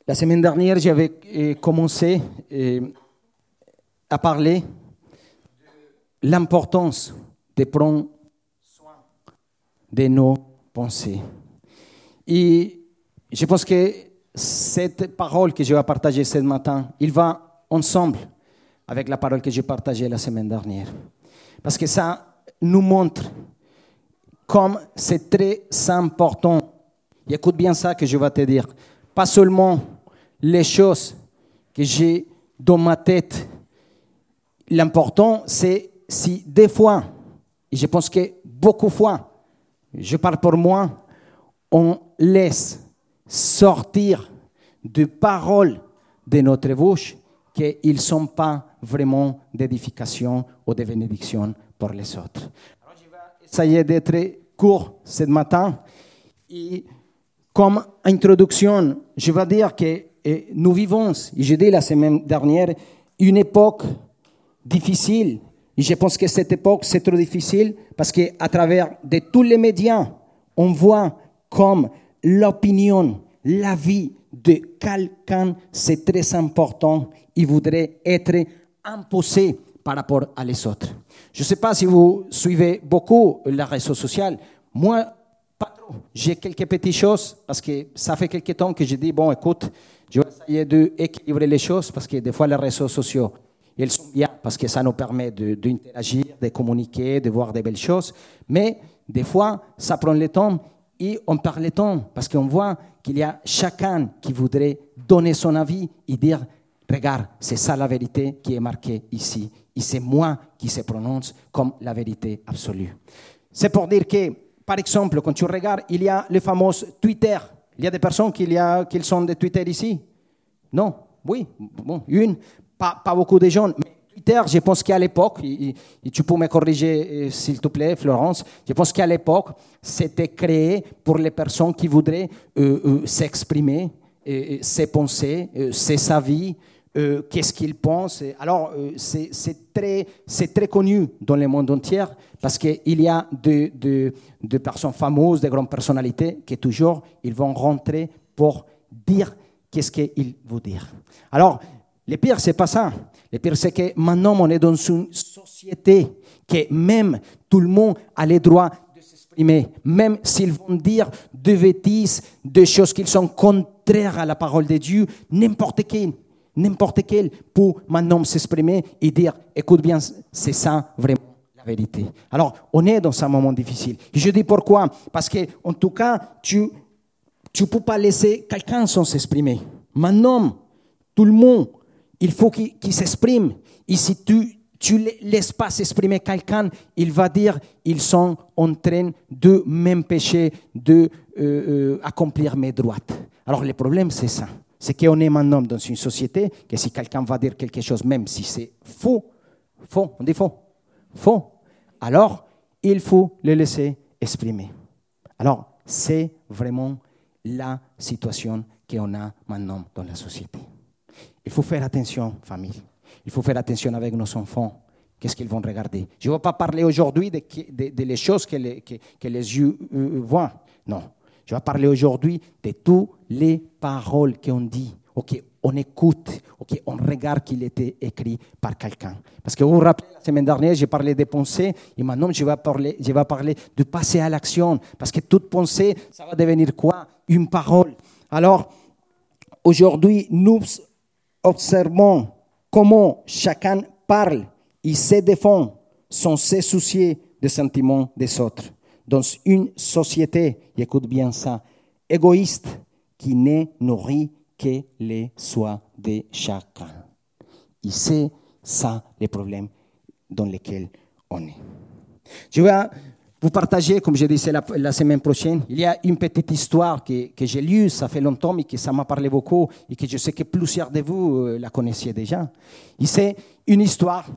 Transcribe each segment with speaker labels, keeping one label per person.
Speaker 1: La semaine dernière, j'avais commencé à parler de l'importance de prendre soin de nos pensées. Et je pense que cette parole que je vais partager ce matin, il va ensemble avec la parole que j'ai partagée la semaine dernière. Parce que ça nous montre comme c'est très important. Et écoute bien ça que je vais te dire. Pas seulement les choses que j'ai dans ma tête. L'important, c'est si des fois, et je pense que beaucoup de fois, je parle pour moi, on laisse sortir des paroles de notre bouche qu'ils ne sont pas vraiment d'édification ou de bénédiction pour les autres. Alors, je vais essayer d'être court ce matin. Et comme introduction, je vais dire que nous vivons, et j'ai dit la semaine dernière, une époque difficile. Et je pense que cette époque, c'est trop difficile parce qu'à travers de tous les médias, on voit comme l'opinion, la vie de quelqu'un, c'est très important. Il voudrait être imposé par rapport à les autres. Je ne sais pas si vous suivez beaucoup les réseaux sociaux. Moi, pas trop. J'ai quelques petites choses parce que ça fait quelques temps que je dis, bon, écoute, je vais essayer d'équilibrer les choses parce que des fois, les réseaux sociaux, ils sont bien parce que ça nous permet d'interagir, de communiquer, de voir des belles choses. Mais des fois, ça prend le temps et on perd le temps parce qu'on voit qu'il y a chacun qui voudrait donner son avis et dire, regarde, c'est ça la vérité qui est marquée ici. Et c'est moi qui se prononce comme la vérité absolue. C'est pour dire que, par exemple, quand tu regardes, il y a les fameux Twitter. Il y a des personnes qui sont de Twitter ici? Non? Oui? Bon, une. Pas beaucoup de gens. Mais Twitter, je pense qu'à l'époque, et tu peux me corriger s'il te plaît, Florence, je pense qu'à l'époque, c'était créé pour les personnes qui voudraient s'exprimer, ses pensées, ses avis, qu'est-ce qu'ils pensent. Alors, c'est très connu dans le monde entier parce qu'il y a de personnes fameuses, de grandes personnalités qui toujours, ils vont rentrer pour dire qu'est-ce qu'ils vont dire. Alors, le pire, c'est pas ça. Le pire, c'est que maintenant, on est dans une société que même tout le monde a le droit de s'exprimer, même s'ils vont dire des bêtises, des choses qui sont contraires à la parole de Dieu, n'importe quel peut maintenant s'exprimer et dire, écoute bien, c'est ça vraiment la vérité. Alors, on est dans un moment difficile. Et je dis pourquoi? Parce que, en tout cas, tu peux pas laisser quelqu'un sans s'exprimer. Maintenant, tout le monde, il faut qu'il s'exprime. Et si tu ne laisses pas s'exprimer quelqu'un, il va dire ils sont en train de m'empêcher d'accomplir mes droits. Alors le problème, c'est ça. C'est qu'on est maintenant dans une société que si quelqu'un va dire quelque chose, même si c'est faux, on dit faux, alors il faut le laisser exprimer. Alors c'est vraiment la situation qu'on a maintenant dans la société. Il faut faire attention, famille. Il faut faire attention avec nos enfants. Qu'est-ce qu'ils vont regarder? Je ne vais pas parler aujourd'hui de les choses que les yeux voient. Non. Je vais parler aujourd'hui de toutes les paroles qu'on dit, qu'on écoute, on regarde qu'il était écrit par quelqu'un. Parce que vous vous rappelez, la semaine dernière, j'ai parlé des pensées et maintenant je vais parler de passer à l'action. Parce que toute pensée, ça va devenir quoi? Une parole. Alors, aujourd'hui, nous observons comment chacun parle et se défend sans se soucier des sentiments des autres. Dans une société, écoute bien ça, égoïste, qui ne nourrit que les soins de chacun. Et c'est ça le problème dans lequel on est. Je vais vous partager, comme je disais la semaine prochaine, il y a une petite histoire que j'ai lue, ça fait longtemps, mais que ça m'a parlé beaucoup et que je sais que plusieurs de vous la connaissiez déjà. Et c'est une histoire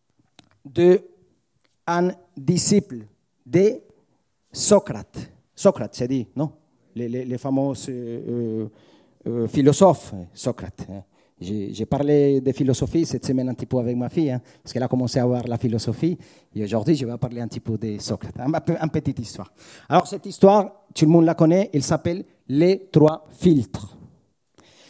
Speaker 1: d'un disciple de Socrate. Socrate, c'est dit, non? Les fameux philosophes, Socrate. J'ai parlé de philosophie cette semaine un petit peu avec ma fille, parce qu'elle a commencé à voir la philosophie. Et aujourd'hui, je vais parler un petit peu de Socrate. Une petite histoire. Alors, cette histoire, tout le monde la connaît, elle s'appelle Les 3 filtres.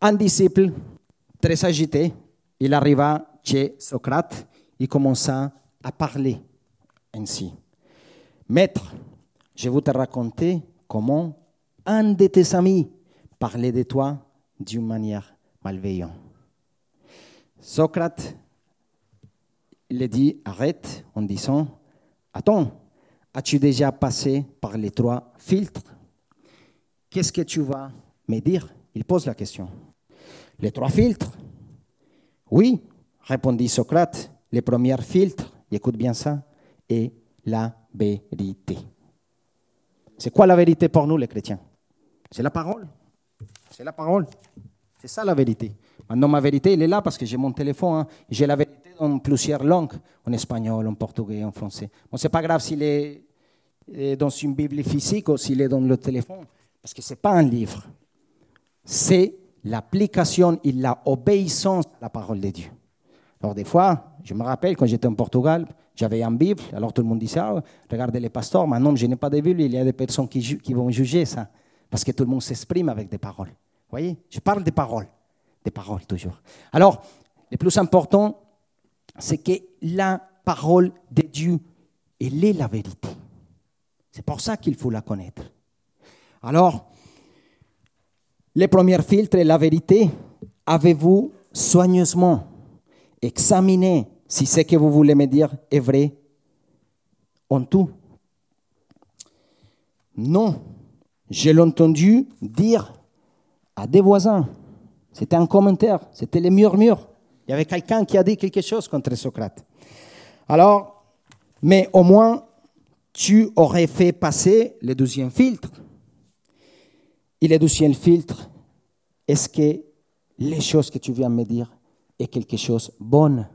Speaker 1: Un disciple, très agité, il arriva chez Socrate, il commença à parler ainsi. Maître, je vais te raconter comment un de tes amis parlait de toi d'une manière malveillante. Socrate il dit arrête en disant attends, as-tu déjà passé par les 3 filtres? Qu'est-ce que tu vas me dire? Il pose la question. Les 3 filtres? Oui, répondit Socrate. Le premier filtre, écoute bien ça, est la vérité. C'est quoi la vérité pour nous les chrétiens? C'est la parole. C'est la parole. C'est ça la vérité. Maintenant, ma vérité, elle est là parce que j'ai mon téléphone. Hein. J'ai la vérité dans plusieurs langues, en espagnol, en portugais, en français. Bon, ce n'est pas grave s'il est dans une Bible physique ou s'il est dans le téléphone, parce que ce n'est pas un livre. C'est l'application et l'obéissance à la parole de Dieu. Alors des fois, je me rappelle quand j'étais en Portugal, j'avais une Bible, alors tout le monde disait regardez les pasteurs, maintenant je n'ai pas de Bible, il y a des personnes qui vont juger ça, parce que tout le monde s'exprime avec des paroles. Vous voyez, je parle des paroles toujours. Alors, le plus important, c'est que la parole de Dieu, elle est la vérité. C'est pour ça qu'il faut la connaître. Alors, le premier filtre est la vérité. Avez-vous soigneusement examiné si ce que vous voulez me dire est vrai en tout? Non, je l'ai entendu dire à des voisins. C'était un commentaire, c'était les murmures. Il y avait quelqu'un qui a dit quelque chose contre Socrate. Alors, mais au moins, tu aurais fait passer le 12e filtre. Et le 12e filtre, est-ce que les choses que tu viens me dire est quelque chose de bon?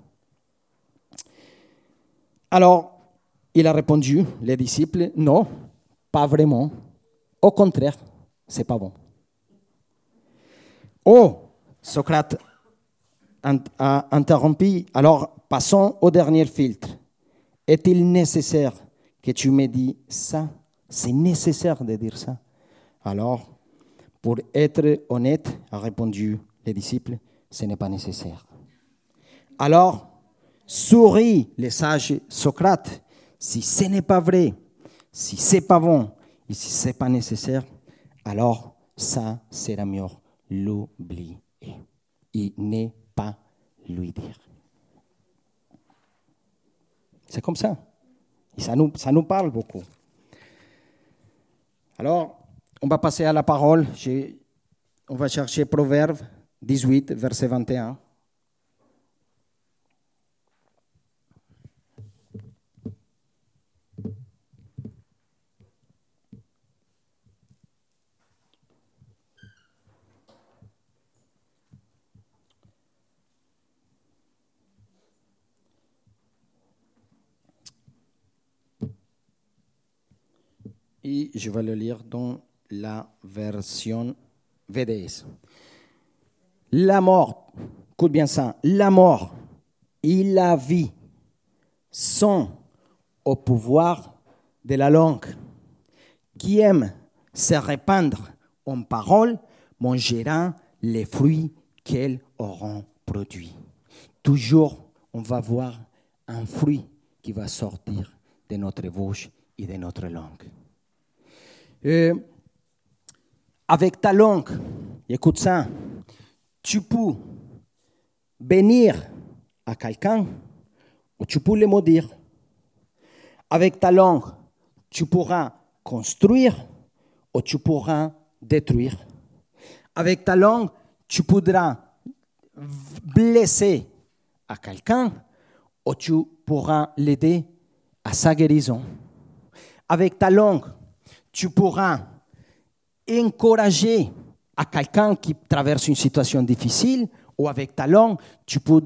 Speaker 1: Alors, il a répondu, les disciples, non, pas vraiment. Au contraire, c'est pas bon. Oh, Socrate a interrompu. Alors, passons au dernier filtre. Est-il nécessaire que tu me dises ça? C'est nécessaire de dire ça. Alors, pour être honnête, a répondu les disciples, ce n'est pas nécessaire. Alors, sourit le sage Socrate. Si ce n'est pas vrai, si ce n'est pas bon, et si ce n'est pas nécessaire, alors ça sera mieux l'oublier et ne pas lui dire. C'est comme ça. Et ça nous parle beaucoup. Alors, on va passer à la parole. On va chercher Proverbe 18, verset 21. Et je vais le lire dans la version VDS. La mort, écoute bien ça, la mort et la vie sont au pouvoir de la langue. Qui aime se répandre en paroles mangera les fruits qu'elles auront produits. Toujours, on va voir un fruit qui va sortir de notre bouche et de notre langue. Avec ta langue, écoute ça, tu peux bénir à quelqu'un ou tu peux le maudire. Avec ta langue, tu pourras construire ou tu pourras détruire. Avec ta langue, tu pourras blesser à quelqu'un ou tu pourras l'aider à sa guérison. Avec ta langue, tu pourras encourager à quelqu'un qui traverse une situation difficile ou avec ta langue, tu peux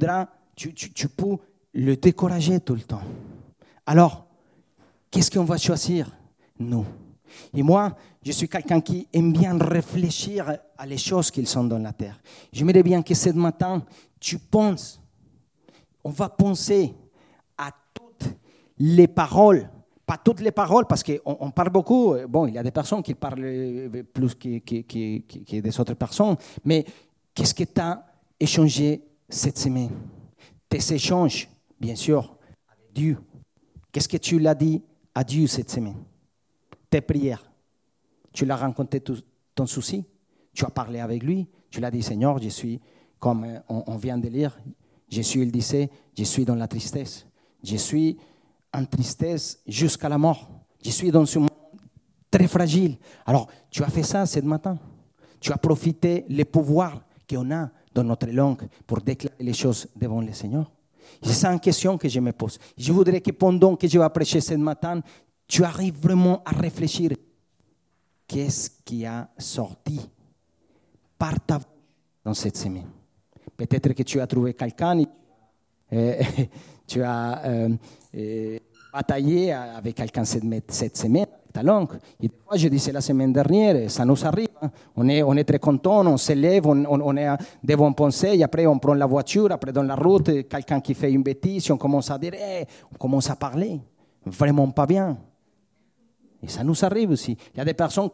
Speaker 1: le décourager tout le temps. Alors, qu'est-ce qu'on va choisir? Nous. Et moi, je suis quelqu'un qui aime bien réfléchir à les choses qui sont dans la terre. J'aimerais bien que ce matin, tu penses, on va penser à toutes les paroles. Pas toutes les paroles, parce qu'on parle beaucoup. Bon, il y a des personnes qui parlent plus que des autres personnes, mais Qu'est-ce que tu as échangé cette semaine? Tes échanges, bien sûr, avec Dieu. Qu'est-ce que tu l'as dit à Dieu cette semaine? Tes prières. Tu l'as rencontré ton souci? Tu as parlé avec lui? Tu l'as dit, Seigneur, je suis, comme on vient de lire, Jésus, il disait, je suis dans la tristesse. Je suis en tristesse jusqu'à la mort. Je suis dans ce monde très fragile. Alors, tu as fait ça ce matin. Tu as profité les pouvoirs qu'on a dans notre langue pour déclarer les choses devant le Seigneur. C'est ça une question que je me pose. Je voudrais que pendant que je vais prêcher ce matin, tu arrives vraiment à réfléchir. Qu'est-ce qui a sorti par ta voix dans cette semaine? Peut-être que tu as trouvé quelqu'un, tu as bataillé avec quelqu'un cette semaine, ta langue. Et des fois, je disais la semaine dernière, ça nous arrive. Hein. On est très content, on se lève, on est des bonnes pensées, et après on prend la voiture, après dans la route, quelqu'un qui fait une bêtise, on commence à dire, on commence à parler, vraiment pas bien. Et ça nous arrive aussi. Il y a des personnes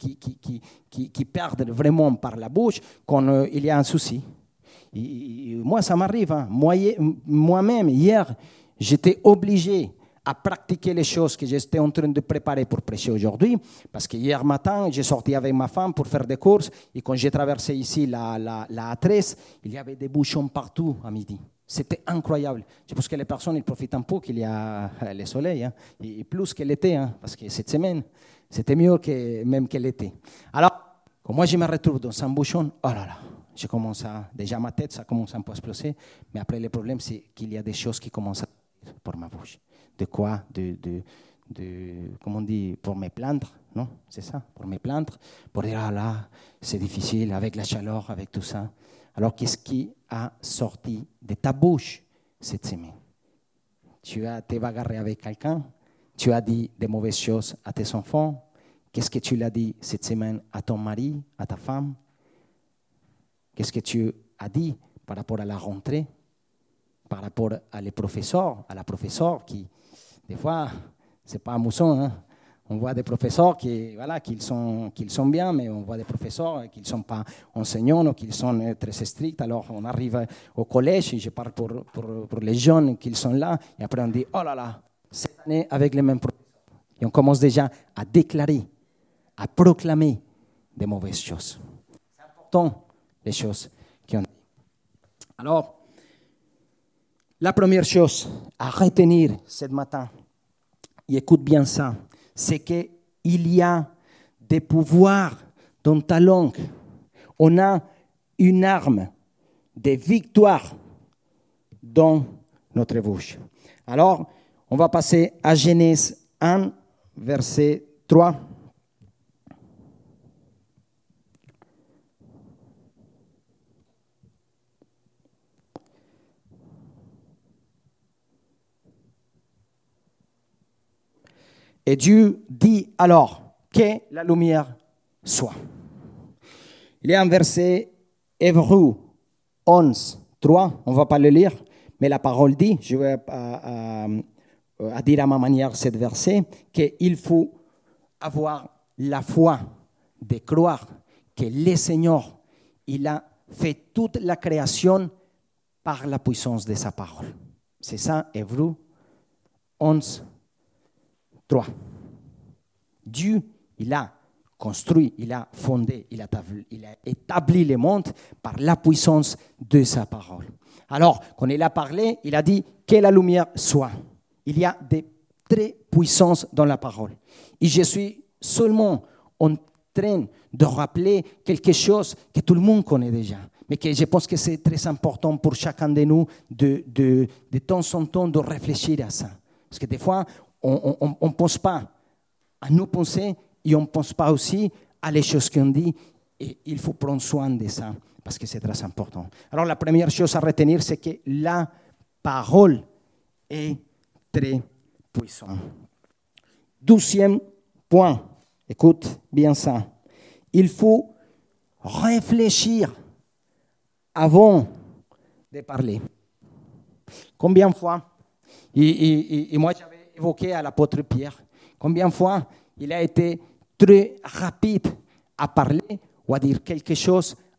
Speaker 1: qui perdent vraiment par la bouche quand il y a un souci. Et moi, ça m'arrive. Hein. Moi-même, hier, j'étais obligé à pratiquer les choses que j'étais en train de préparer pour prêcher aujourd'hui. Parce que hier matin, j'ai sorti avec ma femme pour faire des courses. Et quand j'ai traversé ici la A13, il y avait des bouchons partout à midi. C'était incroyable. Je pense que les personnes ils profitent un peu qu'il y a le soleil, hein, et plus que l'été, hein, parce que cette semaine, c'était mieux même que l'été. Alors, quand moi je me retrouve dans un bouchon, oh là là, je commence déjà ma tête, ça commence un peu à exploser, mais après le problème, c'est qu'il y a des choses qui commencent à pour ma bouche. De quoi? Comment on dit, pour me plaindre, non? C'est ça, pour me plaindre, pour dire, ah là, c'est difficile avec la chaleur, avec tout ça. Alors, qu'est-ce qui a sorti de ta bouche cette semaine? Tu t'es bagarré avec quelqu'un? Tu as dit des mauvaises choses à tes enfants? Qu'est-ce que tu l'as dit cette semaine à ton mari, à ta femme? Qu'est-ce que tu as dit par rapport à la rentrée? Par rapport à les professeurs, à la professeure qui, des fois, c'est pas amusant, hein? On voit des professeurs qui sont bien, mais on voit des professeurs qui ne sont pas enseignants ou qui sont très stricts. Alors, on arrive au collège, et je parle pour les jeunes qui sont là, et après on dit, oh là là, cette année avec les mêmes professeurs. Et on commence déjà à déclarer, à proclamer des mauvaises choses. C'est important, les choses qu'on dit. Alors, la première chose à retenir ce matin, et écoute bien ça, c'est qu'il y a des pouvoirs dans ta langue. On a une arme de victoire dans notre bouche. Alors, on va passer à Genèse 1, verset 3. Et Dieu dit alors que la lumière soit. Il y a un verset Hébreux 11, 3, on ne va pas le lire, mais la parole dit, je vais à dire à ma manière ce verset, qu'il faut avoir la foi de croire que le Seigneur, il a fait toute la création par la puissance de sa parole. C'est ça, Hébreux 11, 3. Dieu, il a construit, il a fondé, il a établi le monde par la puissance de sa parole. Alors, quand il a parlé, il a dit que la lumière soit. Il y a des très puissances dans la parole. Et je suis seulement en train de rappeler quelque chose que tout le monde connaît déjà, mais que je pense que c'est très important pour chacun de nous de temps en temps de réfléchir à ça. Parce que des fois, on ne pense pas à nos pensées et on ne pense pas aussi à les choses qu'on dit. Et il faut prendre soin de ça parce que c'est très important. Alors la première chose à retenir, c'est que la parole est très puissante. Deuxième point, écoute bien ça. Il faut réfléchir avant de parler. Combien de fois, et moi j'avais évoqué à l'apôtre Pierre, combien de fois il a été très rapide à parler ou à dire quelque chose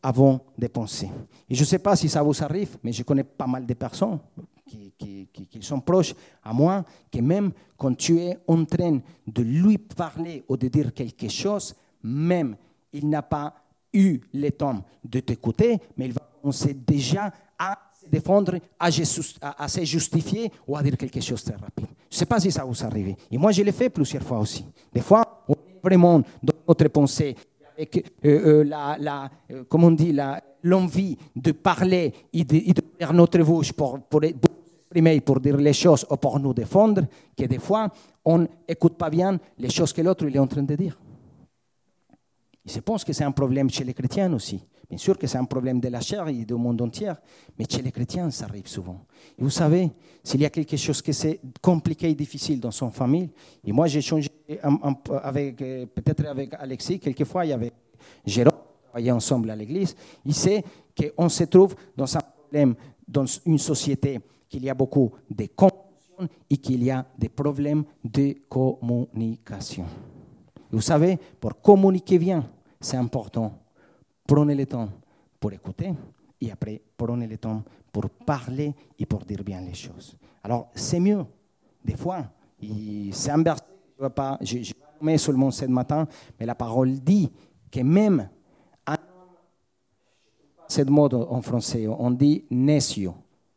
Speaker 1: avant de penser. Et je ne sais pas si ça vous arrive, mais je connais pas mal de personnes qui sont proches à moi, que même quand tu es en train de lui parler ou de dire quelque chose, même il n'a pas eu le temps de t'écouter, mais il va commencer déjà à se défendre, à se justifier ou à dire quelque chose de très rapide. Je ne sais pas si ça vous arrive. Et moi, je l'ai fait plusieurs fois aussi. Des fois, on est vraiment dans notre pensée, avec comme on dit, l'envie de parler et de faire notre bouche pour exprimer, pour dire les choses ou pour nous défendre, que des fois, on n'écoute pas bien les choses que l'autre est en train de dire. Et je pense que c'est un problème chez les chrétiens aussi. Bien sûr que c'est un problème de la chair et du monde entier, mais chez les chrétiens, ça arrive souvent. Et vous savez, s'il y a quelque chose qui est compliqué et difficile dans son famille, et moi j'ai changé peut-être avec Alexis, quelquefois il y avait Jérôme, on travaillait ensemble à l'église, il sait qu'on se trouve dans un problème, dans une société, qu'il y a beaucoup de confusion et qu'il y a des problèmes de communication. Et vous savez, pour communiquer bien, c'est important. Prenez le temps pour écouter et après, prenez le temps pour parler et pour dire bien les choses. Alors, c'est mieux, des fois, et c'est un verset, je ne vais pas nommer seulement ce matin, mais la parole dit que même un homme, c'est le mot en français, on dit necio,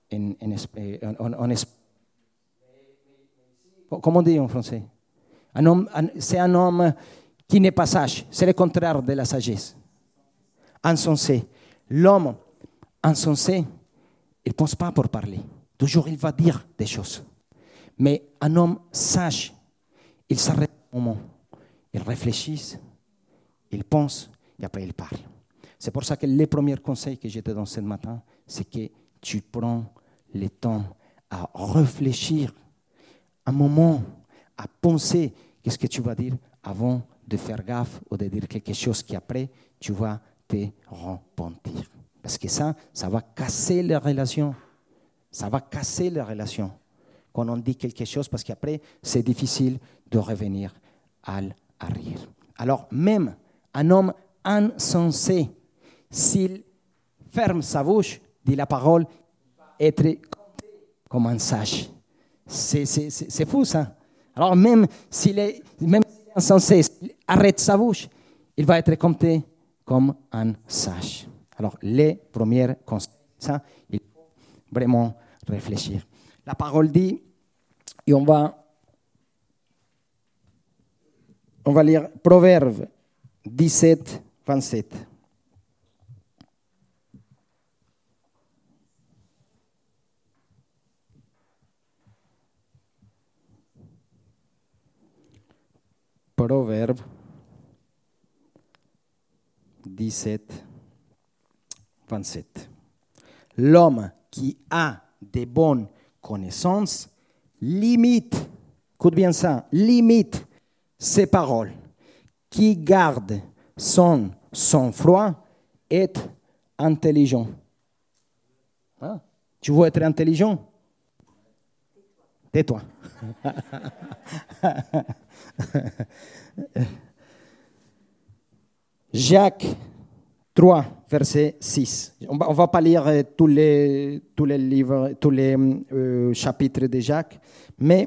Speaker 1: comment on dit en français? C'est un homme qui n'est pas sage, c'est le contraire de la sagesse. Insensé. L'homme insensé, il ne pense pas pour parler. Toujours, il va dire des choses. Mais un homme sage, il s'arrête un moment. Il réfléchit, il pense et après il parle. C'est pour ça que les premiers conseils que je te donne ce matin, c'est que tu prends le temps à réfléchir un moment, à penser qu'est-ce que tu vas dire avant de faire gaffe ou de dire quelque chose qui après tu vas te repentir. Parce que ça va casser les relations. Ça va casser les relations quand on dit quelque chose parce qu'après c'est difficile de revenir à l'arrière. Alors même un homme insensé, s'il ferme sa bouche, dit la parole, être comme un sage. C'est fou ça. Alors même s'il est insensé, s'il arrête sa bouche, il va être compté comme un sage. Alors les premiers conseils, ça, il faut vraiment réfléchir. La parole dit, et on va lire Proverbe 17, 27. Proverbe 17, 27. L'homme qui a de bonnes connaissances limite, écoute bien ça, limite ses paroles. Qui garde son sang-froid est intelligent. Hein? Tu veux être intelligent? Tais-toi. Jacques 3, verset 6. On va pas lire tous les livres, tous les chapitres de Jacques, mais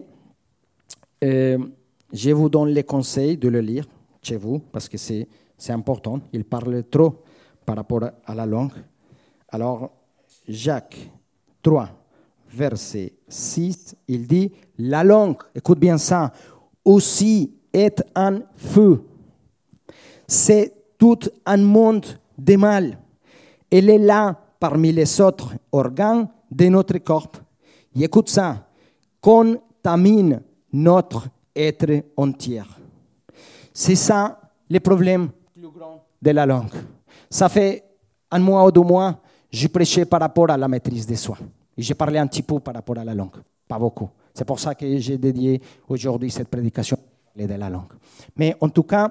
Speaker 1: je vous donne les conseils de le lire chez vous, parce que c'est important. Il parle trop par rapport à la langue. Alors, Jacques 3, verset 6, il dit, la langue, écoute bien ça, aussi est un feu. C'est tout un monde de mal. Elle est là parmi les autres organes de notre corps. Et écoute ça, contamine notre être entier. C'est ça le problème plus grand de la langue. Ça fait un mois ou 2 mois, je prêchais par rapport à la maîtrise de soi. Et j'ai parlé un petit peu par rapport à la langue, pas beaucoup. C'est pour ça que j'ai dédié aujourd'hui cette prédication de la langue. Mais en tout cas,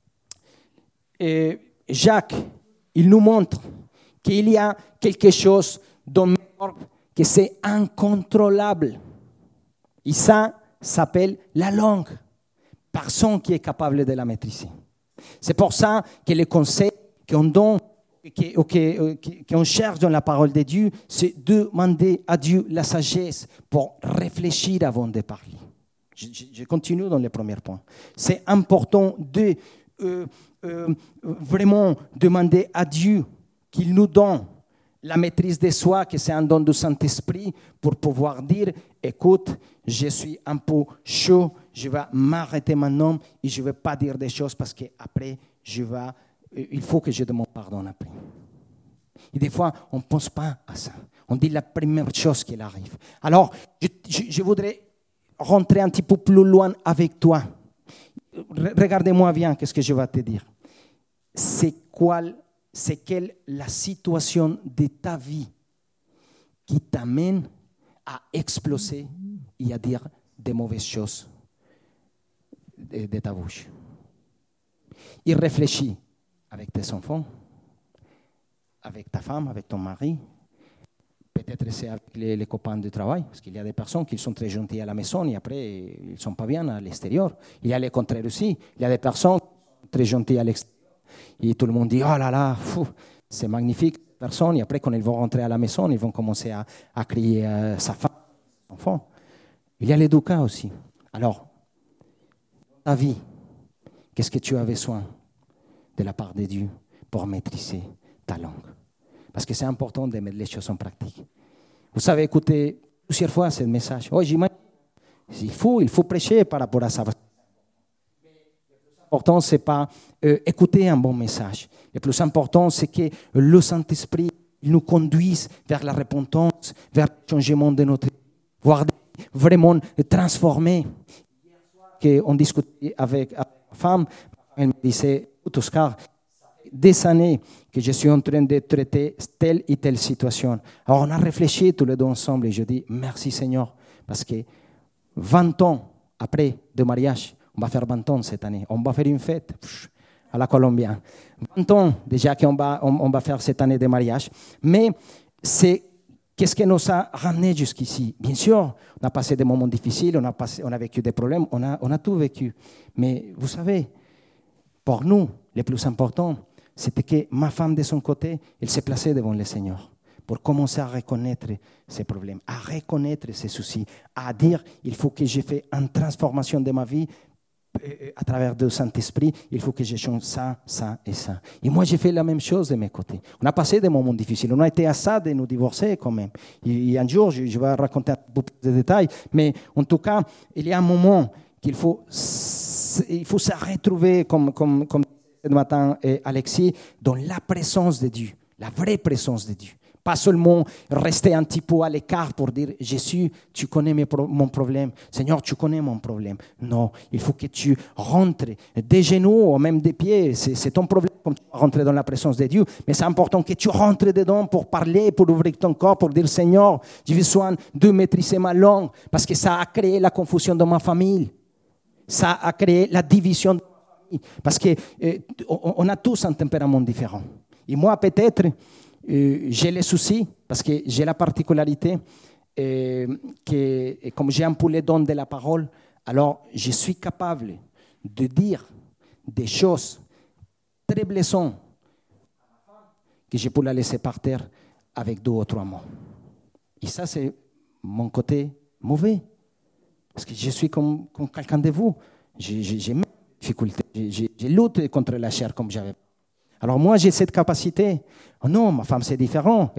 Speaker 1: Jacques, il nous montre qu'il y a quelque chose dans notre corps que c'est incontrôlable. Et ça s'appelle la langue. Personne qui est capable de la maîtriser. C'est pour ça que les conseils qu'on donne qu'on cherche dans la parole de Dieu, c'est demander à Dieu la sagesse pour réfléchir avant de parler. Je continue dans le premier point. C'est important de vraiment demander à Dieu qu'il nous donne la maîtrise de soi, que c'est un don du Saint-Esprit, pour pouvoir dire, écoute, je suis un peu chaud, je vais m'arrêter maintenant et je ne vais pas dire des choses parce qu'après, il faut que je demande pardon après. Et des fois, on ne pense pas à ça. On dit la première chose qui arrive. Alors, je voudrais rentrer un petit peu plus loin avec toi. Regardez-moi bien, qu'est-ce que je vais te dire. C'est quelle la situation de ta vie qui t'amène à exploser et à dire des mauvaises choses de ta bouche. Et réfléchis avec tes enfants, avec ta femme, avec ton mari. Peut-être c'est avec les copains de travail, parce qu'il y a des personnes qui sont très gentilles à la maison et après, ils ne sont pas bien à l'extérieur. Il y a le contraire aussi. Il y a des personnes très gentilles à l'extérieur. Et tout le monde dit, oh là là, c'est magnifique, personne. Et après, quand ils vont rentrer à la maison, ils vont commencer à crier à sa femme, son enfant. Il y a les deux cas aussi. Alors, ta vie, qu'est-ce que tu as besoin de la part de Dieu pour maîtriser ta langue? Parce que c'est important de mettre les choses en pratique. Vous savez écouter plusieurs fois ce message. Oh, j'imagine, il faut prêcher par rapport à ça. Le plus important, ce n'est pas écouter un bon message. Le plus important, c'est que le Saint-Esprit nous conduise vers la repentance, vers le changement de notre vie, voire vraiment transformer. On discutait avec ma femme, elle me disait, Oscar, des années que je suis en train de traiter telle et telle situation. Alors on a réfléchi tous les deux ensemble et je dis merci Seigneur, parce que 20 ans après le mariage, on va faire 20 ans cette année, on va faire une fête à la Colombienne. 20 ans déjà qu'on va faire cette année de mariage, mais qu'est-ce qui nous a ramenés jusqu'ici? Bien sûr, on a passé des moments difficiles, on a vécu des problèmes, on a tout vécu. Mais vous savez, pour nous, le plus important, c'était que ma femme, de son côté, elle s'est placée devant le Seigneur pour commencer à reconnaître ses problèmes, à reconnaître ses soucis, à dire, il faut que j'ai fait une transformation de ma vie à travers le Saint-Esprit, il faut que je change ça, ça et ça. Et moi, j'ai fait la même chose de mes côtés. On a passé des moments difficiles. On a été à ça de nous divorcer quand même. Et un jour, je vais raconter un peu plus de détails, mais en tout cas, il y a un moment qu'il faut se retrouver, comme ce matin Alexis, dans la présence de Dieu, la vraie présence de Dieu. Pas seulement rester un petit peu à l'écart pour dire « Jésus, tu connais mon problème. Seigneur, tu connais mon problème. » Non, il faut que tu rentres des genoux ou même des pieds. C'est ton problème comme tu vas rentrer dans la présence de Dieu. Mais c'est important que tu rentres dedans pour parler, pour ouvrir ton corps, pour dire « Seigneur, j'ai besoin de maîtriser ma langue parce que ça a créé la confusion dans ma famille. Ça a créé la division de ma famille. Parce qu'on a tous un tempérament différent. Et moi, peut-être... j'ai les soucis parce que j'ai la particularité que comme j'ai un peu les dons de la parole, alors je suis capable de dire des choses très blessantes que je peux la laisser par terre avec 2 ou 3 mots. Et ça, c'est mon côté mauvais. Parce que je suis comme quelqu'un de vous. J'ai mes difficultés. J'ai lutté contre la chair comme j'avais. Alors moi, j'ai cette capacité. Oh non, ma femme, c'est différent.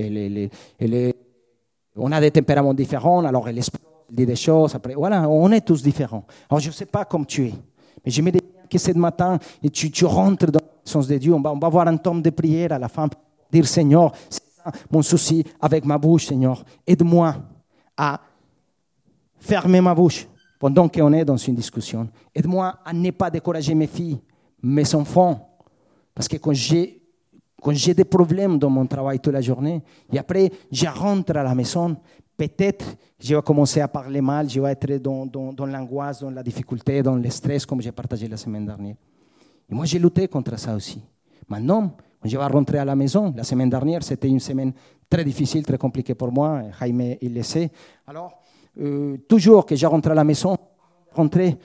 Speaker 1: On a des tempéraments différents, alors elle dit des choses. Après, voilà, on est tous différents. Alors je ne sais pas comme tu es, mais j'aimerais bien que ce matin, tu rentres dans la présence de Dieu. On va avoir un temps de prière à la fin pour dire, Seigneur, c'est ça mon souci avec ma bouche, Seigneur. Aide-moi à fermer ma bouche pendant qu'on est dans une discussion. Aide-moi à ne pas décourager mes filles, mes enfants. Parce que quand j'ai des problèmes dans mon travail toute la journée, et après, je rentre à la maison, peut-être je vais commencer à parler mal, je vais être dans l'angoisse, dans la difficulté, dans le stress, comme j'ai partagé la semaine dernière. Et moi, j'ai lutté contre ça aussi. Maintenant, quand je vais rentrer à la maison, la semaine dernière, c'était une semaine très difficile, très compliquée pour moi. Jaime, il le sait. Alors, toujours que je rentre à la maison,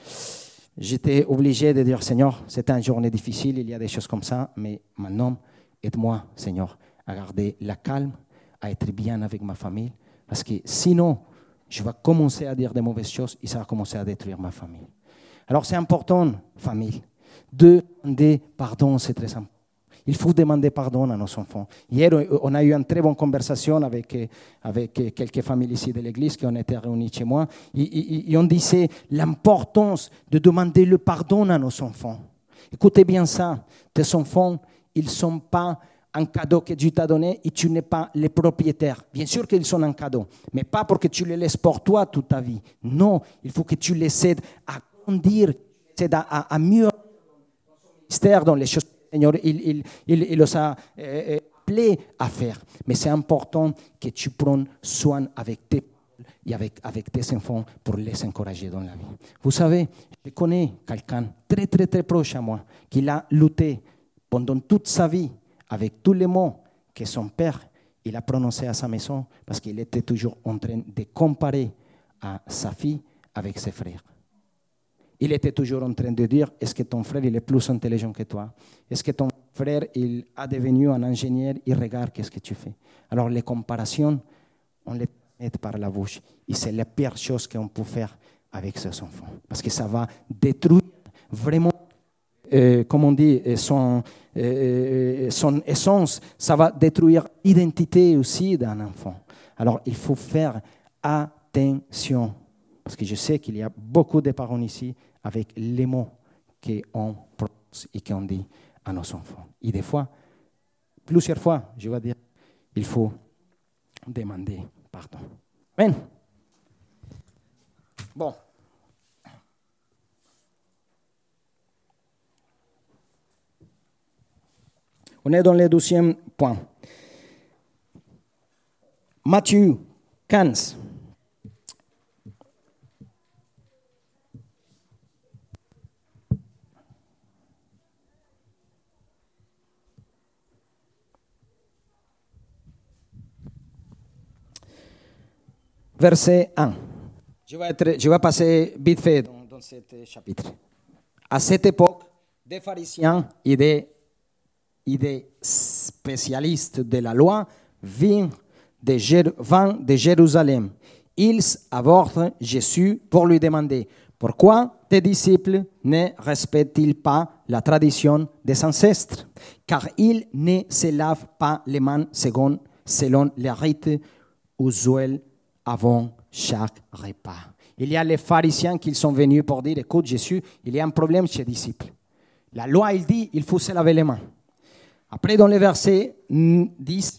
Speaker 1: j'étais obligé de dire, Seigneur, c'était une journée difficile, il y a des choses comme ça, mais maintenant, aide-moi, Seigneur, à garder la calme, à être bien avec ma famille, parce que sinon, je vais commencer à dire de mauvaises choses et ça va commencer à détruire ma famille. Alors c'est important, famille, de demander pardon, c'est très important. Il faut demander pardon à nos enfants. Hier, on a eu une très bonne conversation avec quelques familles ici de l'église qui ont été réunies chez moi. Et on disait l'importance de demander le pardon à nos enfants. Écoutez bien ça, tes enfants, ils ne sont pas un cadeau que Dieu t'a donné et tu n'es pas le propriétaire. Bien sûr qu'ils sont un cadeau, mais pas pour que tu les laisses pour toi toute ta vie. Non, il faut que tu les aides à grandir, à mieux ministère dans les choses. Seigneur, il les a appelés à faire. Mais c'est important que tu prennes soin avec tes et avec tes enfants pour les encourager dans la vie. Vous savez, je connais quelqu'un très, très, très proche à moi qui a lutté pendant toute sa vie avec tous les mots que son père il a prononcés à sa maison parce qu'il était toujours en train de comparer à sa fille avec ses frères. Il était toujours en train de dire, est-ce que ton frère il est plus intelligent que toi? Est-ce que ton frère il a devenu un ingénieur et regarde qu'est-ce que tu fais? Alors les comparations, on les met par la bouche. Et c'est la pire chose qu'on peut faire avec ses enfants. Parce que ça va détruire vraiment, comme on dit, son essence. Ça va détruire l'identité aussi d'un enfant. Alors il faut faire attention. Parce que je sais qu'il y a beaucoup de parents ici avec les mots qu'on prononce et qu'on dit à nos enfants. Et des fois, plusieurs fois, je vais dire, il faut demander pardon. Amen. Bon. On est dans le 12e point. Matthieu 15. Verset 1. Je vais passer vite fait dans ce chapitre. À cette époque, des pharisiens et des spécialistes de la loi vinrent de Jérusalem. Ils abordent Jésus pour lui demander « Pourquoi tes disciples ne respectent-ils pas la tradition des ancêtres? Car ils ne se lavent pas les mains selon les rites usuels avant chaque repas. » Il y a les pharisiens qui sont venus pour dire, écoute Jésus, il y a un problème chez les disciples. La loi, il dit, il faut se laver les mains. Après, dans le verset 10,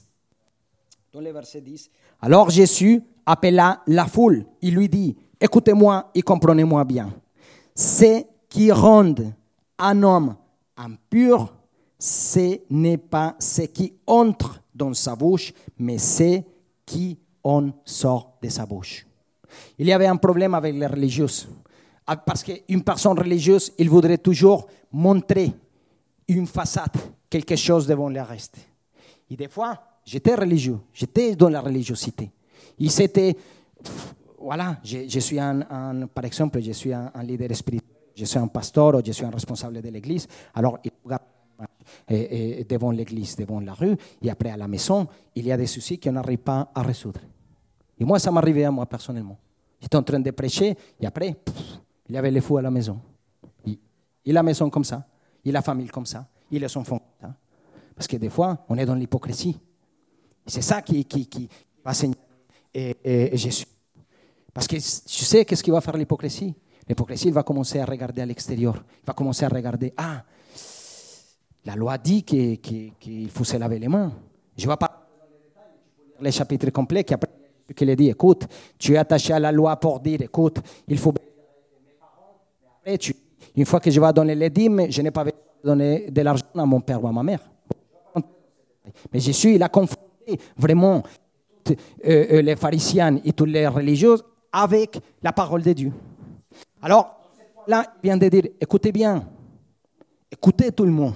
Speaker 1: alors Jésus appela la foule. Il lui dit, écoutez-moi et comprenez-moi bien. Ce qui rend un homme impur, ce n'est pas ce qui entre dans sa bouche, mais ce qui on sort de sa bouche. Il y avait un problème avec les religieux. Parce qu'une personne religieuse, il voudrait toujours montrer une façade, quelque chose devant le reste. Et des fois, j'étais religieux, j'étais dans la religiosité. Et c'était, voilà, je suis par exemple, je suis un leader spirituel, je suis un pasteur, je suis un responsable de l'église. Alors, il regarde devant l'église, devant la rue, et après à la maison, il y a des soucis qu'on n'arrive pas à résoudre. Et moi, ça m'arrivait à moi personnellement. J'étais en train de prêcher, et après, il y avait les fous à la maison. Et la maison comme ça, et la famille comme ça, et les enfants comme ça. Parce que des fois, on est dans l'hypocrisie. C'est ça qui va signaler Jésus. Parce que tu sais qu'est-ce qui va faire l'hypocrisie? L'hypocrisie, il va commencer à regarder à l'extérieur. Il va commencer à regarder, la loi dit qu'il faut se laver les mains. Je ne vais pas les chapitres complets qui après qu'il a dit, écoute, tu es attaché à la loi pour dire, écoute, il faut... Après, une fois que je vais donner les dîmes, je n'ai pas donné de l'argent à mon père ou à ma mère. Mais Jésus, il a confronté vraiment les pharisiens et tous les religieux avec la parole de Dieu. Alors, là, il vient de dire, écoutez bien, écoutez tout le monde.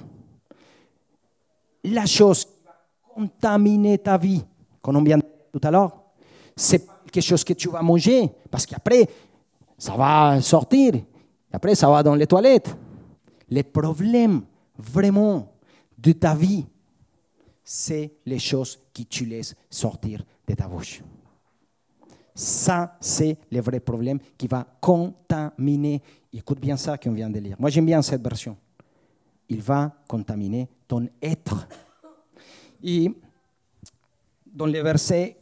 Speaker 1: La chose qui va contaminer ta vie, comme on vient de dire tout à l'heure, c'est quelque chose que tu vas manger, parce qu'après, ça va sortir, et après, ça va dans les toilettes. Les problèmes, vraiment, de ta vie, c'est les choses que tu laisses sortir de ta bouche. Ça, c'est le vrai problème qui va contaminer. Écoute bien ça qu'on vient de lire. Moi, j'aime bien cette version. Il va contaminer ton être. Et dans le verset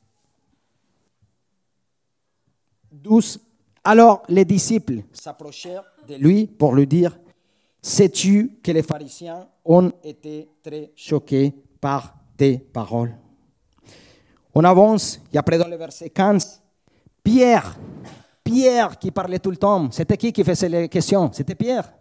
Speaker 1: 12, alors les disciples s'approchèrent de lui pour lui dire, sais-tu que les pharisiens ont été très choqués par tes paroles? On avance, et après dans le verset 15, Pierre qui parlait tout le temps, c'était qui faisait les questions? C'était Pierre.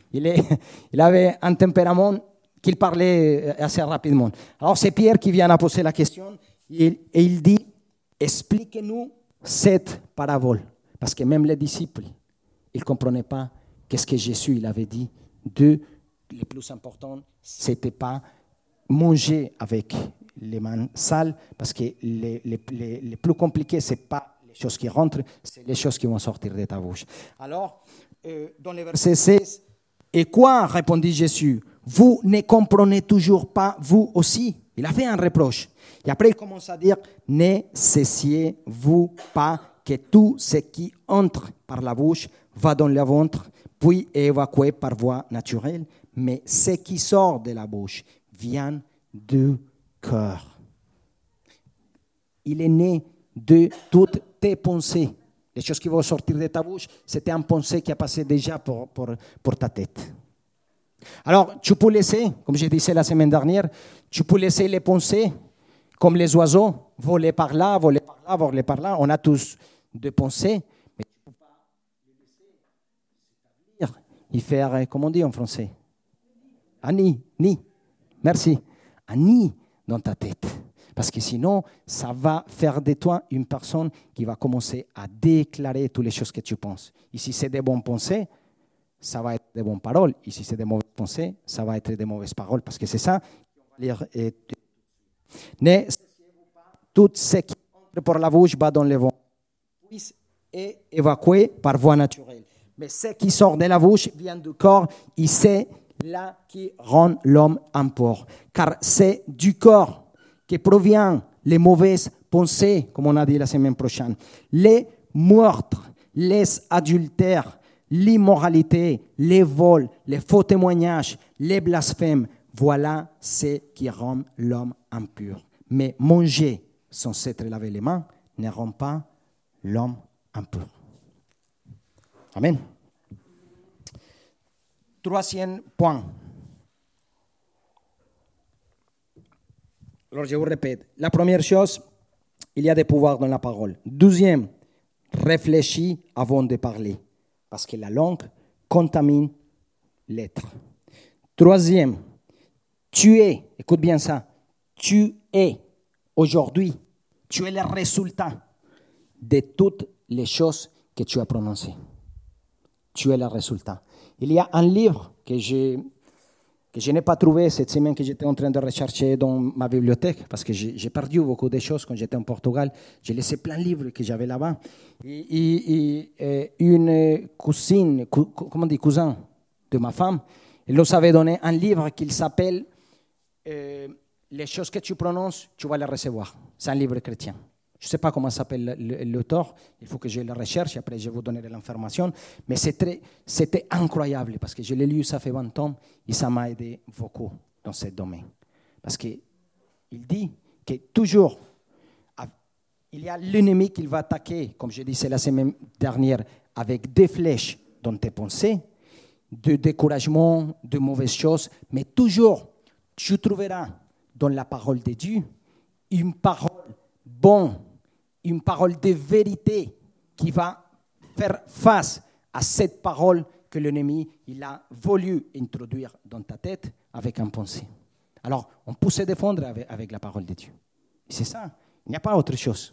Speaker 1: Il avait un tempérament qu'il parlait assez rapidement. Alors c'est Pierre qui vient à poser la question et il dit, expliquez-nous cette parabole. Parce que même les disciples, ils ne comprenaient pas qu'est-ce que Jésus il avait dit. Deux, les plus importants, ce n'était pas manger avec les mains sales, parce que les plus compliqués, ce n'est pas les choses qui rentrent, c'est les choses qui vont sortir de ta bouche. Alors, dans le verset 16, « Et quoi ?» répondit Jésus, « Vous ne comprenez toujours pas, vous aussi ?» Il a fait un reproche. Et après, il commence à dire, « Ne cessiez-vous pas que tout ce qui entre par la bouche va dans le ventre, puis est évacué par voie naturelle, mais ce qui sort de la bouche vient du cœur. » Il est né de toutes tes pensées. Les choses qui vont sortir de ta bouche, c'était une pensée qui a passé déjà pour ta tête. Alors, tu peux laisser, comme je disais la semaine dernière, tu peux laisser les pensées comme les oiseaux, voler par là, voler par là, voler par là. On a tous des pensées, mais tu ne peux pas les laisser s'établir et faire, comment on dit en français? Un nid. Merci. Un nid dans ta tête. Parce que sinon, ça va faire de toi une personne qui va commencer à déclarer toutes les choses que tu penses. Et si c'est des bonnes pensées, ça va être des bonnes paroles. Et si c'est des mauvaises pensées, ça va être des mauvaises paroles. Parce que c'est ça qu'on va lire. Ne cessiez-vous pas, tout ce qui entre par la bouche va dans le ventre, puis est évacué par voie naturelle. Mais ce qui sort de la bouche vient du corps et c'est là qui rend l'homme impur. Car c'est du corps que proviennent les mauvaises pensées, comme on a dit la semaine prochaine, les meurtres, les adultères, l'immoralité, les vols, les faux témoignages, les blasphèmes. Voilà ce qui rend l'homme impur. Mais manger sans s'être lavé les mains ne rend pas l'homme impur. Amen. Troisième point. Alors je vous répète, la première chose, il y a des pouvoirs dans la parole. Deuxième, réfléchis avant de parler, parce que la langue contamine l'être. Troisième, tu es, écoute bien ça, tu es aujourd'hui, tu es le résultat de toutes les choses que tu as prononcées. Tu es le résultat. Il y a un livre que je n'ai pas trouvé cette semaine, que j'étais en train de rechercher dans ma bibliothèque, parce que j'ai perdu beaucoup de choses quand j'étais en Portugal. J'ai laissé plein de livres que j'avais là-bas. Et une cousine, cousin de ma femme, elle nous avait donné un livre qui s'appelle Les choses que tu prononces, tu vas les recevoir. C'est un livre chrétien. Je ne sais pas comment s'appelle l'auteur, il faut que je le recherche, et après je vous donnerai l'information. Mais c'était incroyable, parce que je l'ai lu, ça fait 20 ans, et ça m'a aidé beaucoup dans ce domaine. Parce qu'il dit que toujours, il y a l'ennemi qui va attaquer, comme je disais la semaine dernière, avec des flèches dans tes pensées, de découragement, de mauvaises choses, mais toujours, tu trouveras dans la parole de Dieu une parole bonne, une parole de vérité qui va faire face à cette parole que l'ennemi il a voulu introduire dans ta tête avec un pensée. Alors, on peut se défendre avec la parole de Dieu. Et c'est ça, il n'y a pas autre chose.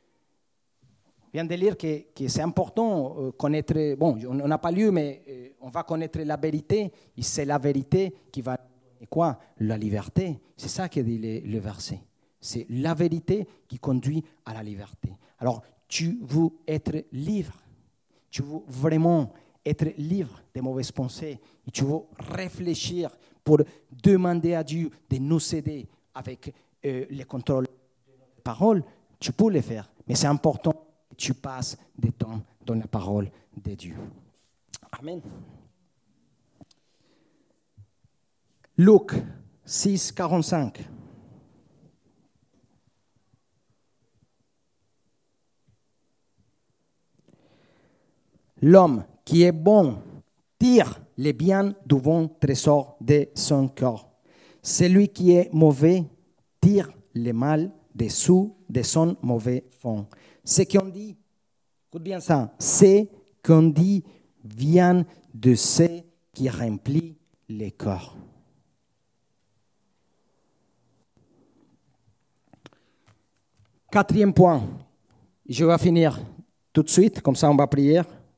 Speaker 1: On vient de lire que c'est important connaître, bon, on n'a pas lu, mais on va connaître la vérité, et c'est la vérité qui va donner quoi? La liberté. C'est ça que dit le verset. C'est la vérité qui conduit à la liberté. Alors, tu veux être libre. Tu veux vraiment être libre des mauvaises pensées. Et tu veux réfléchir pour demander à Dieu de nous aider avec le contrôle des paroles, tu peux le faire. Mais c'est important que tu passes du temps dans la parole de Dieu. Amen. Luc 6, 45. L'homme qui est bon tire les biens du bon trésor de son cœur. Celui qui est mauvais tire le mal dessous de son mauvais fond. Ce qu'on dit, écoute bien ça, ce qu'on dit vient de ce qui remplit le cœur. Quatrième point, je vais finir tout de suite, comme ça on va prier.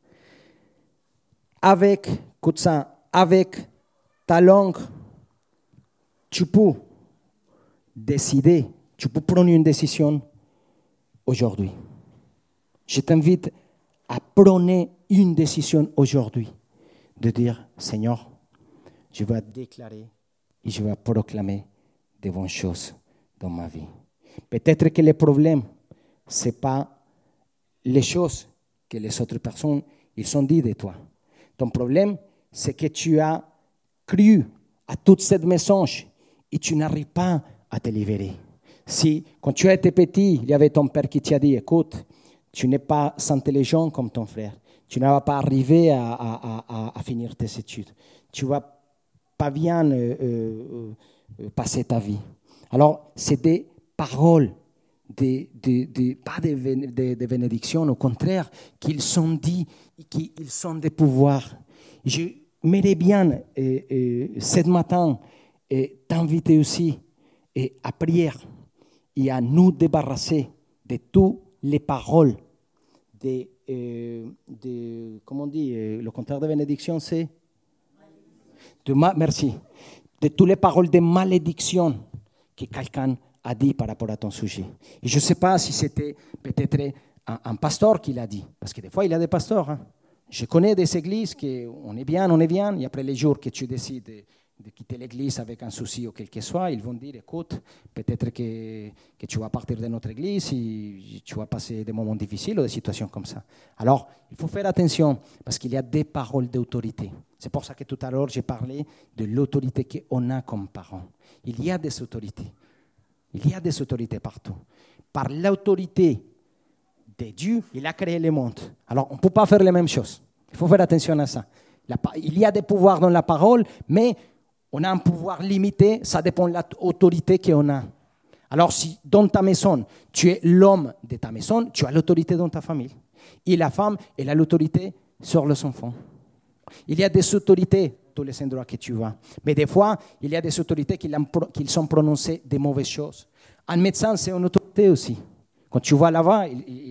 Speaker 1: Écoute ça, avec ta langue, tu peux décider, tu peux prendre une décision aujourd'hui. Je t'invite à prendre une décision aujourd'hui, de dire, Seigneur, je vais déclarer et je vais proclamer de bonnes choses dans ma vie. Peut-être que le problème, ce n'est pas les choses que les autres personnes ils ont dit de toi. Ton problème, c'est que tu as cru à toute cette mensonge et tu n'arrives pas à te libérer. Si, quand tu étais petit, il y avait ton père qui t'a dit, écoute, tu n'es pas si intelligent comme ton frère. Tu ne vas pas arriver à finir tes études. Tu ne vas pas bien passer ta vie. Alors, c'est des paroles, pas de bénédictions, au contraire, qu'ils sont dit, qu'ils sont des pouvoirs. Je m'aimerais bien, ce matin, t'inviter aussi à prier et à nous débarrasser de toutes les paroles, comment on dit, le contraire de bénédiction, c'est merci. De toutes les paroles de malédiction que quelqu'un a dit par rapport à ton sujet. Et je ne sais pas si c'était peut-être un pasteur qui l'a dit, parce que des fois, il y a des pasteurs. Hein. Je connais des églises qui on est bien, et après les jours que tu décides de quitter l'église avec un souci ou quel que soit, ils vont dire, écoute, peut-être que tu vas partir de notre église et tu vas passer des moments difficiles ou des situations comme ça. Alors, il faut faire attention parce qu'il y a des paroles d'autorité. C'est pour ça que tout à l'heure, j'ai parlé de l'autorité qu'on a comme parents. Il y a des autorités. Il y a des autorités partout. Par l'autorité de Dieu, il a créé le monde. Alors, on ne peut pas faire les mêmes choses. Il faut faire attention à ça. Il y a des pouvoirs dans la parole, mais on a un pouvoir limité, ça dépend de l'autorité qu'on a. Alors, si dans ta maison, tu es l'homme de ta maison, tu as l'autorité dans ta famille. Et la femme, elle a l'autorité sur les enfants. Il y a des autorités tous les endroits que tu vas. Mais des fois, il y a des autorités qui sont prononcées des mauvaises choses. Un médecin, c'est une autorité aussi. Quand tu vas là-bas,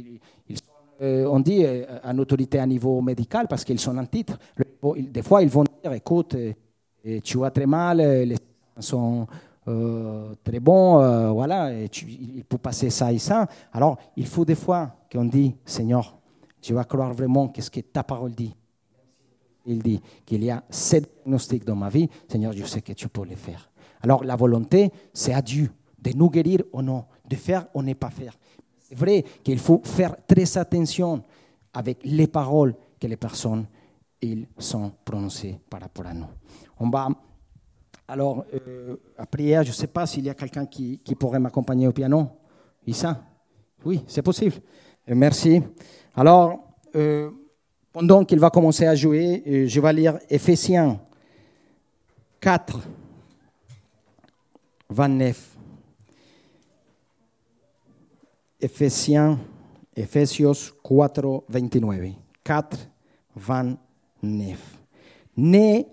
Speaker 1: on dit une autorité à niveau médical parce qu'ils sont en titre. Des fois, ils vont dire, écoute, tu vas très mal, les sont très bons, voilà, il peut passer ça et ça. Alors, il faut des fois qu'on dit, Seigneur, je vais croire vraiment qu'est-ce que ta parole dit. Il dit qu'il y a 7 diagnostics dans ma vie. Seigneur, je sais que tu peux les faire. Alors, la volonté, c'est à Dieu de nous guérir ou non, de faire ou ne pas faire. C'est vrai qu'il faut faire très attention avec les paroles que les personnes ils sont prononcées par rapport à nous. On va alors à prière. Je ne sais pas s'il y a quelqu'un qui pourrait m'accompagner au piano. Issa? Oui, c'est possible. Merci. Alors, pendant qu'il va commencer à jouer, je vais lire Éphésiens 4, 29. Efesios 4, 29. 4, 29. Ne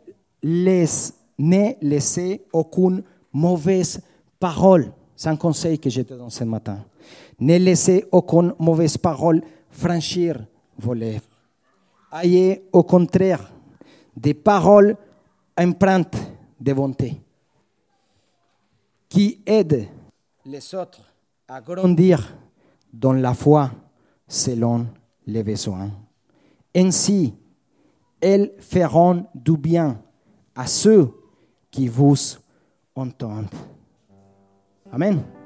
Speaker 1: laissez aucune mauvaise parole. C'est un conseil que je te donne ce matin. Ne laissez aucune mauvaise parole franchir vos lèvres. Ayez au contraire des paroles empreintes de bonté qui aident les autres à grandir dans la foi selon les besoins. Ainsi, elles feront du bien à ceux qui vous entendent. Amen.